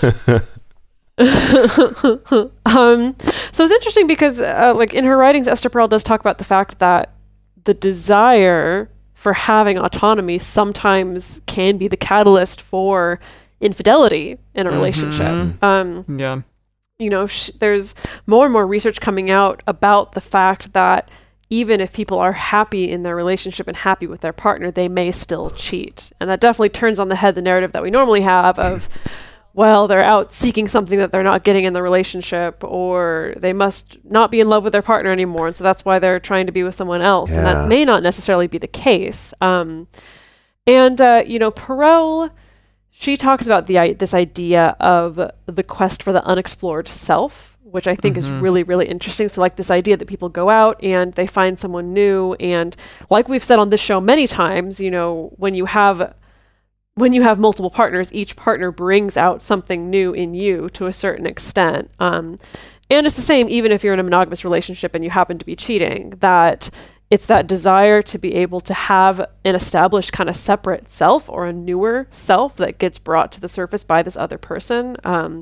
So it's interesting because, like, in her writings, Esther Perel does talk about the fact that the desire for having autonomy sometimes can be the catalyst for infidelity in a relationship. Yeah. You know, there's more and more research coming out about the fact that even if people are happy in their relationship and happy with their partner, they may still cheat. And that definitely turns on the head the narrative that we normally have of, well, they're out seeking something that they're not getting in the relationship, or they must not be in love with their partner anymore, and so that's why they're trying to be with someone else. And Yeah. that may not necessarily be the case. You know, Perel, she talks about this idea of the quest for the unexplored self, which I think is really, really interesting. So like this idea that people go out and they find someone new, and like we've said on this show many times, you know, when you have multiple partners, each partner brings out something new in you to a certain extent. And it's the same even if you're in a monogamous relationship and you happen to be cheating, that it's that desire to be able to have an established kind of separate self or a newer self that gets brought to the surface by this other person.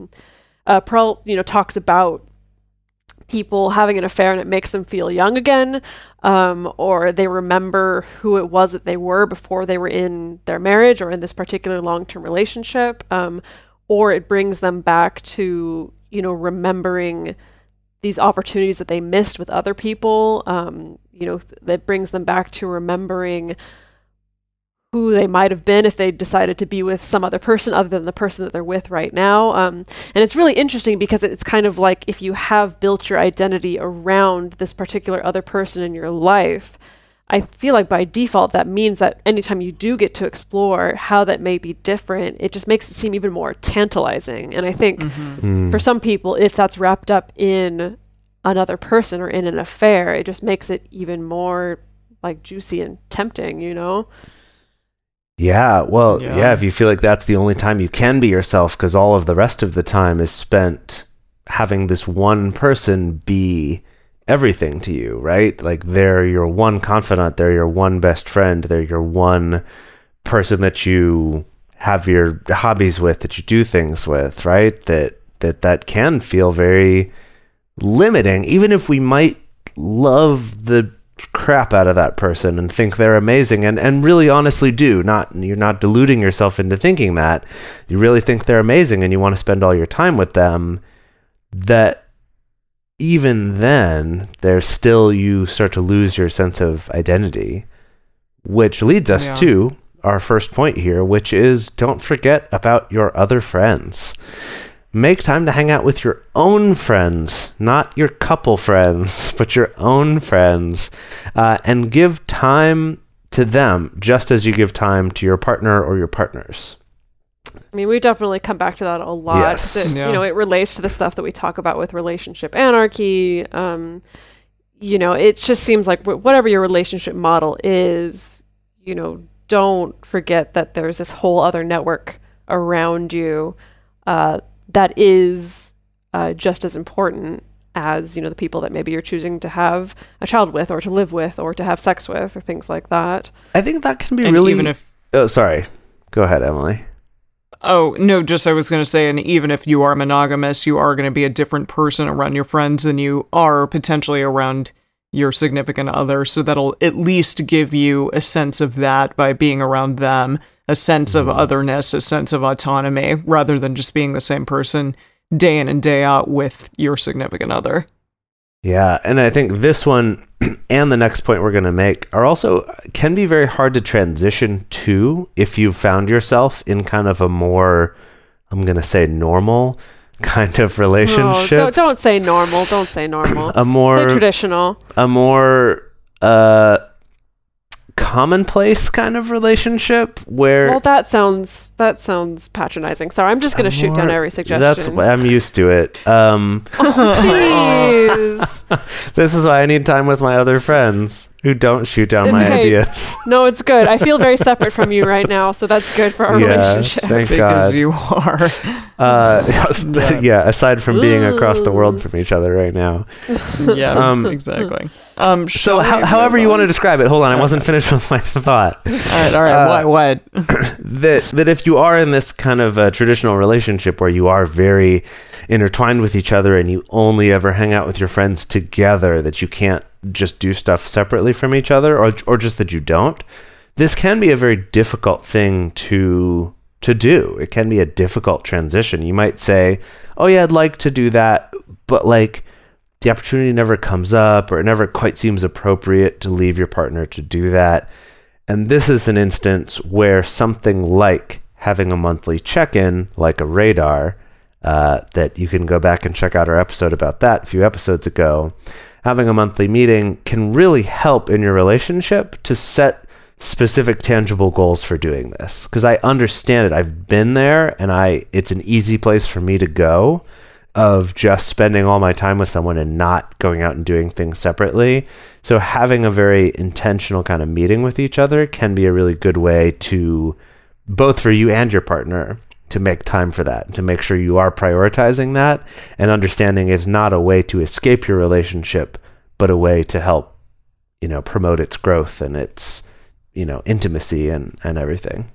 Perel, you know, talks about people having an affair and it makes them feel young again, or they remember who it was that they were before they were in their marriage or in this particular long-term relationship, or it brings them back to, you know, remembering these opportunities that they missed with other people. You know, that brings them back to remembering who they might have been if they decided to be with some other person other than the person that they're with right now. And it's really interesting because it's kind of like if you have built your identity around this particular other person in your life, I feel like by default that means that anytime you do get to explore how that may be different, it just makes it seem even more tantalizing. And I think for some people, if that's wrapped up in another person or in an affair, it just makes it even more like juicy and tempting, you know? Yeah, well, Yeah. yeah, if you feel like that's the only time you can be yourself, because all of the rest of the time is spent having this one person be everything to you, right? Like they're your one confidant, they're your one best friend, they're your one person that you have your hobbies with, that you do things with, right? That can feel very limiting, even if we might love the crap out of that person and think they're amazing and really honestly do. You're not deluding yourself into thinking that. You really think they're amazing and you want to spend all your time with them. That even then, there's still, you start to lose your sense of identity, which leads us to our first point here, which is don't forget about your other friends. Make time to hang out with your own friends, not your couple friends, but your own friends, and give time to them just as you give time to your partner or your partners. I mean, we definitely come back to that a lot. Yes. 'Cause it, Yeah. You know, it relates to the stuff that we talk about with relationship anarchy. You know, it just seems like whatever your relationship model is, you know, don't forget that there's this whole other network around you that is just as important as, you know, the people that maybe you're choosing to have a child with or to live with or to have sex with or things like that. I think that can be And really... even if Oh, sorry. Go ahead, Emily. Oh, no, just I was going to say, and even if you are monogamous, you are going to be a different person around your friends than you are potentially around your significant other. So that'll at least give you a sense of that by being around them, a sense of otherness, a sense of autonomy, rather than just being the same person day in and day out with your significant other. Yeah, and I think this one and the next point we're going to make are also can be very hard to transition to if you've found yourself in kind of a more, I'm going to say, normal kind of relationship. Oh, don't say normal. Don't say normal. A more Say traditional. a more commonplace kind of relationship where Well, that sounds patronizing. Sorry, I'm just going to shoot down every suggestion. I'm used to it. Jeez. This is why I need time with my other friends who don't shoot down It's my okay. ideas. No, it's good. I feel very separate from you right now, so that's good for our Yes, relationship. thank Because God. you are. Yeah, aside from being across the world from each other right now. Yeah, exactly. So, however you want to describe it, hold on, I wasn't finished with my thought. All right. What? That if you are in this kind of traditional relationship where you are very intertwined with each other and you only ever hang out with your friends together, that you can't just do stuff separately from each other, or just that you don't, this can be a very difficult thing to do. It can be a difficult transition. You might say, oh yeah, I'd like to do that, but like the opportunity never comes up, or it never quite seems appropriate to leave your partner to do that. And this is an instance where something like having a monthly check-in, like a radar, that you can go back and check out our episode about that a few episodes ago, having a monthly meeting can really help in your relationship to set specific tangible goals for doing this. Because I understand it. I've been there, and it's an easy place for me to go, of just spending all my time with someone and not going out and doing things separately. So having a very intentional kind of meeting with each other can be a really good way to, both for you and your partner, to make time for that, to make sure you are prioritizing that, and understanding is not a way to escape your relationship, but a way to help, promote its growth and its, intimacy and everything.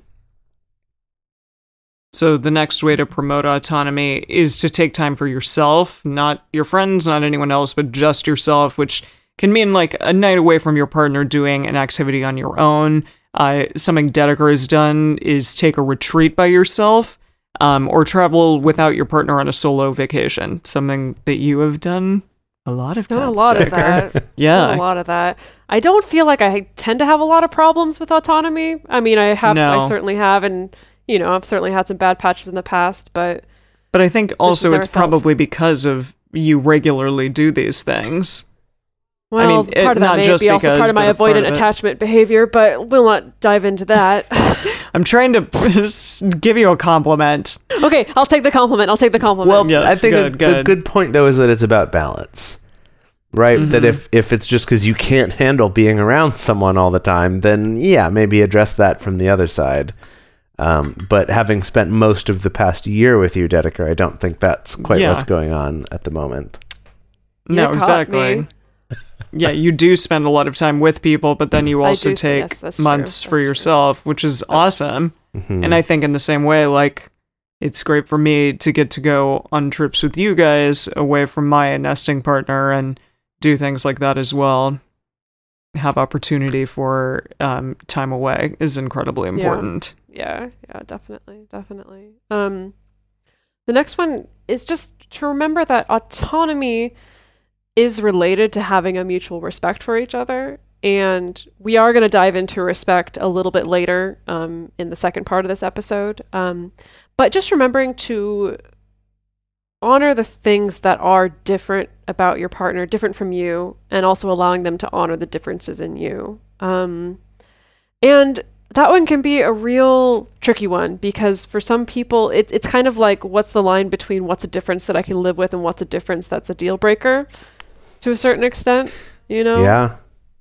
So the next way to promote autonomy is to take time for yourself, not your friends, not anyone else, but just yourself, which can mean like a night away from your partner doing an activity on your own. Something Dedeker has done is take a retreat by yourself, or travel without your partner on a solo vacation. Something that you have done a lot of times. Done a lot Dedeker. of that. Yeah. Done a lot of that. I don't feel like I tend to have a lot of problems with autonomy. I mean, I certainly have, and I've certainly had some bad patches in the past, but I think also never it's felt- probably because of you regularly do these things. well, mean, part of not that may just be also because, part of my but a part avoidant of it. attachment behavior, but we'll not dive into that. I'm trying to give you a compliment. Okay, I'll take the compliment. Well, Yes, I think the good. good point, though, is that it's about balance, right? That if it's just because you can't handle being around someone all the time, then yeah, maybe address that from the other side. But having spent most of the past year with you, Dedeker, I don't think that's quite Yeah. what's going on at the moment. No, caught exactly. me. Yeah, you do spend a lot of time with people, but then you I also do, take yes, that's true, months for that's true. yourself, which is awesome. Mhm. And I think in the same way, like, it's great for me to get to go on trips with you guys away from my nesting partner and do things like that as well. Have opportunity for time away is incredibly important. Yeah, definitely. The next one is just to remember that autonomy is related to having a mutual respect for each other. And we are going to dive into respect a little bit later in the second part of this episode. But just remembering to honor the things that are different about your partner, different from you, and also allowing them to honor the differences in you. And that one can be a real tricky one, because for some people, it's kind of like, what's the line between what's a difference that I can live with and what's a difference that's a deal breaker to a certain extent, Yeah.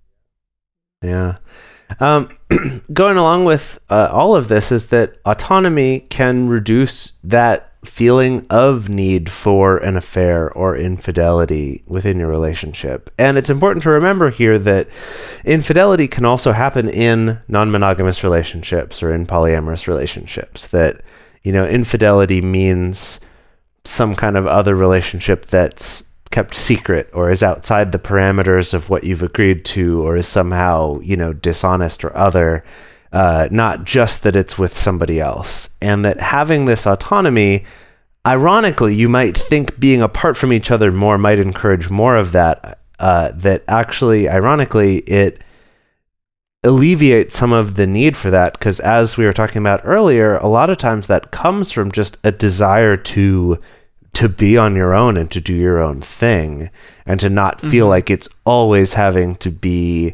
Going along with all of this is that autonomy can reduce that feeling of need for an affair or infidelity within your relationship. And it's important to remember here that infidelity can also happen in non-monogamous relationships or in polyamorous relationships. That, infidelity means some kind of other relationship that's kept secret or is outside the parameters of what you've agreed to, or is somehow, dishonest or other, not just that it's with somebody else. And that having this autonomy, ironically, you might think being apart from each other more might encourage more of that, that actually, ironically, it alleviates some of the need for that, because as we were talking about earlier, a lot of times that comes from just a desire to be on your own and to do your own thing, and to not feel like it's always having to be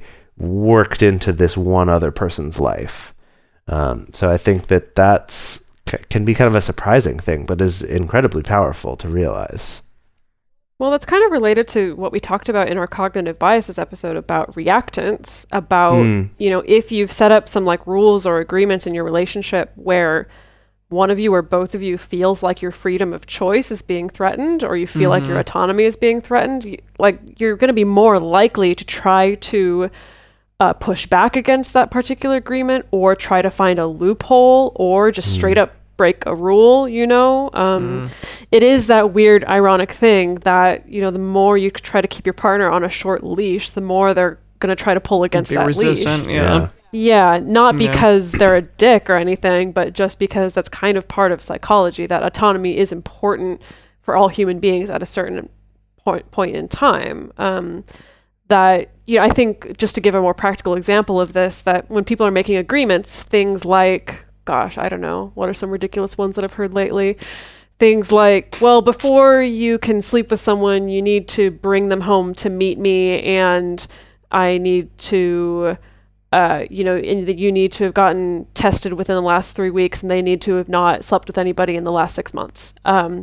worked into this one other person's life. So I think that's can be kind of a surprising thing, but is incredibly powerful to realize. Well, that's kind of related to what we talked about in our cognitive biases episode about reactance, about, if you've set up some like rules or agreements in your relationship where one of you or both of you feels like your freedom of choice is being threatened, or you feel like your autonomy is being threatened, you're going to be more likely to try to push back against that particular agreement, or try to find a loophole, or just straight up break a rule. It is that weird ironic thing that the more you try to keep your partner on a short leash, the more they're going to try to pull against that resistant, leash. Yeah, not because they're a dick or anything, but just because that's kind of part of psychology, that autonomy is important for all human beings at a certain point in time. That, I think, just to give a more practical example of this, that when people are making agreements, things like, gosh, I don't know, what are some ridiculous ones that I've heard lately? Things like, well, before you can sleep with someone, you need to bring them home to meet me, and I need to... you need to have gotten tested within the last 3 weeks, and they need to have not slept with anybody in the last 6 months.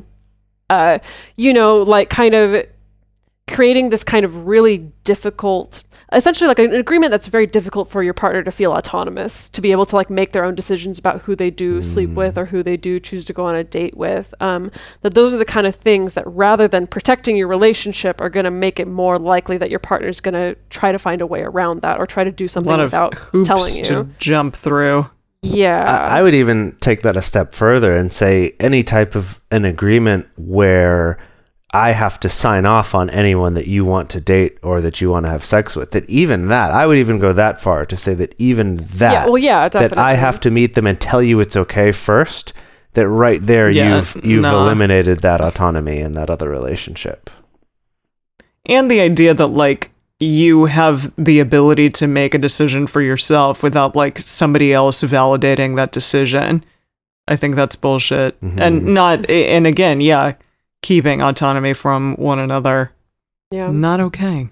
Kind of creating this kind of really difficult, essentially like an agreement that's very difficult for your partner to feel autonomous, to be able to like make their own decisions about who they do sleep with or who they do choose to go on a date with. That those are the kind of things that, rather than protecting your relationship, are going to make it more likely that your partner's going to try to find a way around that, or try to do something without telling you. To jump through. Yeah. I would even take that a step further and say any type of an agreement where I have to sign off on anyone that you want to date or that you want to have sex with, that even that, I would even go that far to say that even that, definitely. that I have to meet them and tell you it's okay first, that right there you've eliminated that autonomy in that other relationship. And the idea that like you have the ability to make a decision for yourself without like somebody else validating that decision. I think that's bullshit. And again, keeping autonomy from one another. Yeah. Not okay.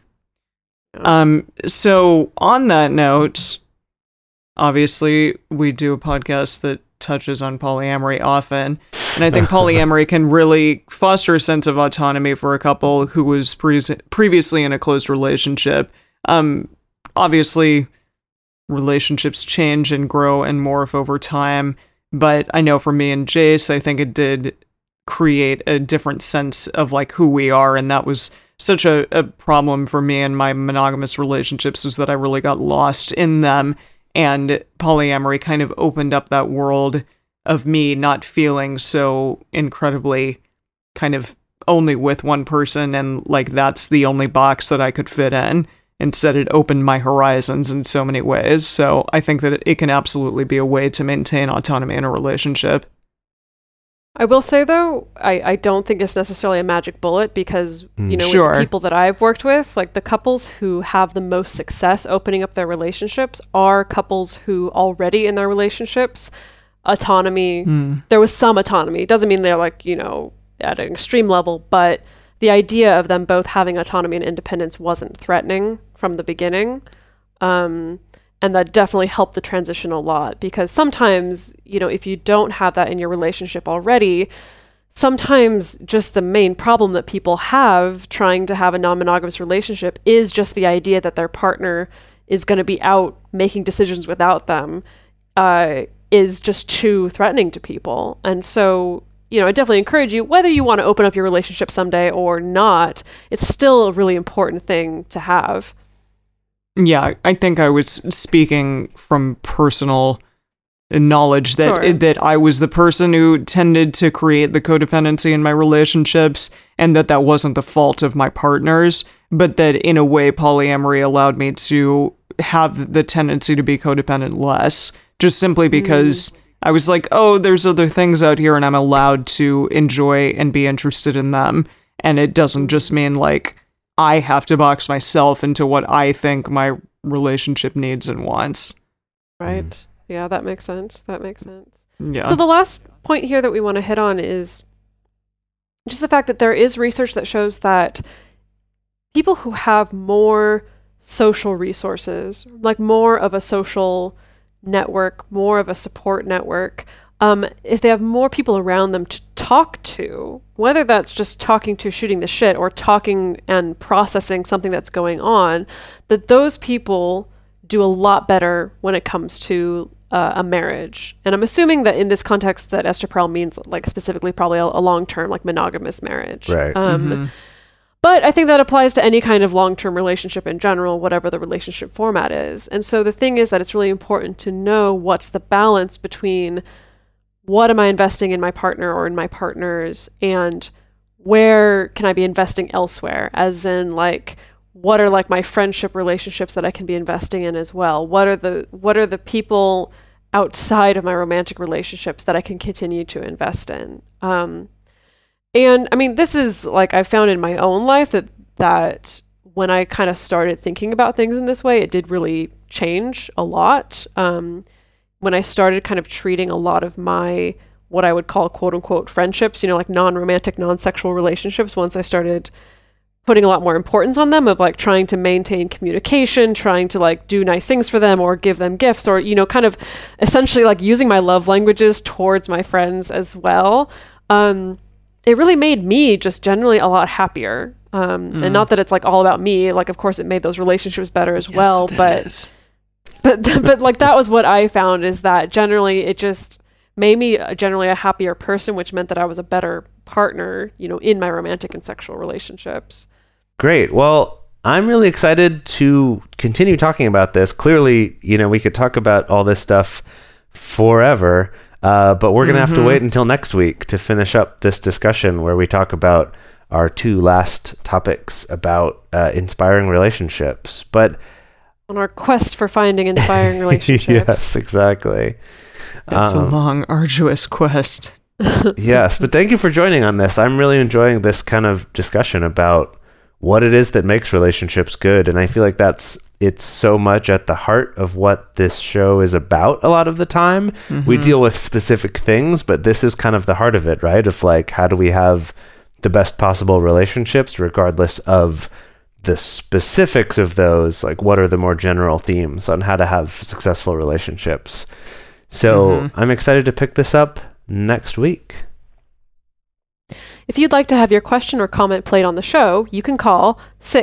So on that note, obviously we do a podcast that touches on polyamory often. And I think polyamory can really foster a sense of autonomy for a couple who was previously in a closed relationship. Obviously, relationships change and grow and morph over time. But I know for me and Jace, I think it did create a different sense of like who we are, and that was such a problem for me in my monogamous relationships, was that I really got lost in them, and polyamory kind of opened up that world of me not feeling so incredibly kind of only with one person, and like that's the only box that I could fit in. Instead, it opened my horizons in so many ways. So I think that it can absolutely be a way to maintain autonomy in a relationship. I will say, though, I don't think it's necessarily a magic bullet, because, with Sure. the people that I've worked with, like the couples who have the most success opening up their relationships are couples who already in their relationships, autonomy, there was some autonomy. It doesn't mean they're like, at an extreme level, but the idea of them both having autonomy and independence wasn't threatening from the beginning. And that definitely helped the transition a lot, because sometimes, if you don't have that in your relationship already, sometimes just the main problem that people have trying to have a non-monogamous relationship is just the idea that their partner is going to be out making decisions without them, is just too threatening to people. And so, I definitely encourage you, whether you want to open up your relationship someday or not, it's still a really important thing to have. Yeah, I think I was speaking from personal knowledge that Sure. that I was the person who tended to create the codependency in my relationships, and that wasn't the fault of my partners, but that in a way polyamory allowed me to have the tendency to be codependent less, just simply because I was like, oh, there's other things out here and I'm allowed to enjoy and be interested in them, and it doesn't just mean like I have to box myself into what I think my relationship needs and wants. Right. Yeah, that makes sense. Yeah. So the last point here that we want to hit on is just the fact that there is research that shows that people who have more social resources, like more of a social network, more of a support network, if they have more people around them to talk to, whether that's just talking to, shooting the shit, or talking and processing something that's going on, that those people do a lot better when it comes to a marriage. And I'm assuming that in this context that Esther Perel means like specifically probably a long-term, like monogamous marriage. Right. But I think that applies to any kind of long-term relationship in general, whatever the relationship format is. And so the thing is that it's really important to know what's the balance between what am I investing in my partner or in my partners, and where can I be investing elsewhere? As in, like, what are like my friendship relationships that I can be investing in as well? What are the people outside of my romantic relationships that I can continue to invest in? And I mean, this is like I found in my own life that when I kind of started thinking about things in this way, it did really change a lot. When I started kind of treating a lot of my, what I would call quote unquote friendships, like non-romantic, non-sexual relationships, once I started putting a lot more importance on them, of like trying to maintain communication, trying to like do nice things for them or give them gifts, or, kind of essentially like using my love languages towards my friends as well. It really made me just generally a lot happier. And not that it's like all about me, like, of course it made those relationships better as well, but like that was what I found, is that generally it just made me generally a happier person, which meant that I was a better partner, in my romantic and sexual relationships. Great. Well, I'm really excited to continue talking about this. Clearly, we could talk about all this stuff forever, but we're going to have to wait until next week to finish up this discussion where we talk about our two last topics about inspiring relationships. But on our quest for finding inspiring relationships. Yes, exactly. It's a long, arduous quest. Yes, but thank you for joining on this. I'm really enjoying this kind of discussion about what it is that makes relationships good. And I feel like it's so much at the heart of what this show is about a lot of the time. We deal with specific things, but this is kind of the heart of it, right? Of like, how do we have the best possible relationships regardless of the specifics of those? Like, what are the more general themes on how to have successful relationships? So I'm excited to pick this up next week. If you'd like to have your question or comment played on the show, you can call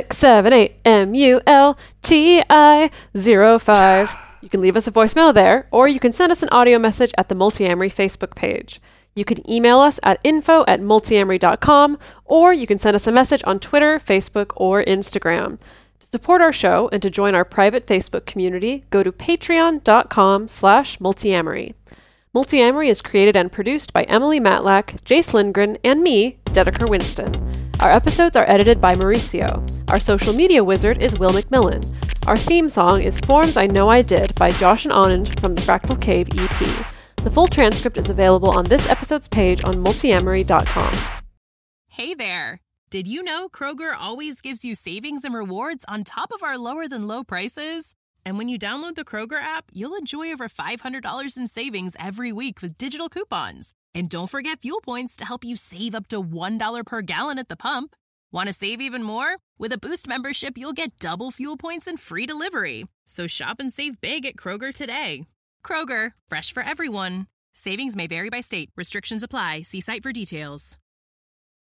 678-MULTI-05. You can leave us a voicemail there, or you can send us an audio message at the Multiamory Facebook page. You can email us at info@multiamory.com, or you can send us a message on Twitter, Facebook, or Instagram. To support our show and to join our private Facebook community, go to patreon.com/multiamory. Multiamory is created and produced by Emily Matlack, Jace Lindgren, and me, Dedeker Winston. Our episodes are edited by Mauricio. Our social media wizard is Will McMillan. Our theme song is Forms I Know I Did by Josh and Anand from the Fractal Cave EP. The full transcript is available on this episode's page on multiamory.com. Hey there! Did you know Kroger always gives you savings and rewards on top of our lower-than-low prices? And when you download the Kroger app, you'll enjoy over $500 in savings every week with digital coupons. And don't forget fuel points to help you save up to $1 per gallon at the pump. Want to save even more? With a Boost membership, you'll get double fuel points and free delivery. So shop and save big at Kroger today. Kroger, fresh for everyone. Savings may vary by state. Restrictions apply. See site for details.